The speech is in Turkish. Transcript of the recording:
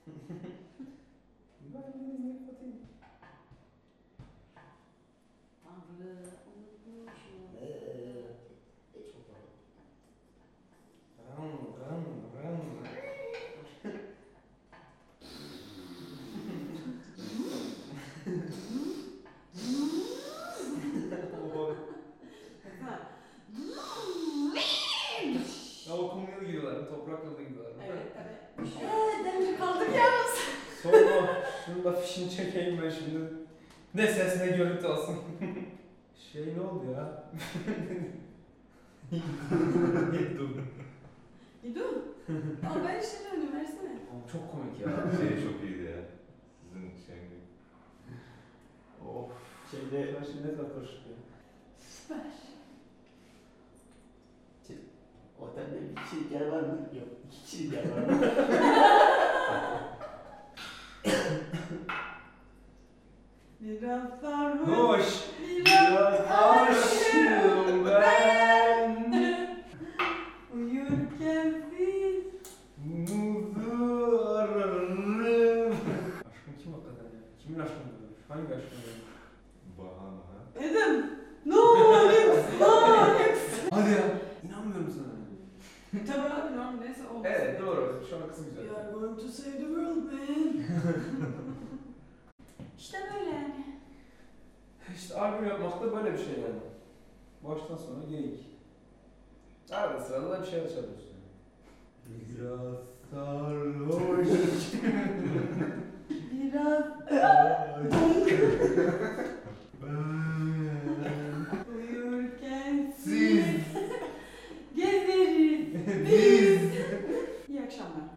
Ben denizini kapatayım. Tanrı unutmuşum. Çok var. Ya o kum yolu gidiyorlar, toprak yolda gidiyorlar. Evet tabii. Demir kaldık yalnız. Sonra şunun da fişini çekeyim ben şimdi. Ne ses ne görüntü olsun. Ne oldu ya? Yedum. Gidin. Al ben işte döndüm versene. Çok komik ya. Çok iyiydi ya. Sizin şey. Of. Şeyde şimdi ne kadar hoş ya. Süper. Otelde bir kişilik yer var mı? Yok. 2 kişilik yer var mı? Biraz sarhoş. Hoş. Biraz aşığım ben. Uyurken sil. Muzu ararım. Aşkın kim hakikaten ya? Kimin aşkını buluyor? Hangi aşkını buluyor? Bahana. Edim. No, Alex. Hadi ya. İnanmıyorum sana. Tabii abi normal neyse o. Evet doğru. Şu an kısım güzel. We are going to save the world man. İşte böyle yani. İşte albüm yapmak da böyle bir şey yani. Baştan sona geyik. Arada sırada da bir şeyler çalıyoruz.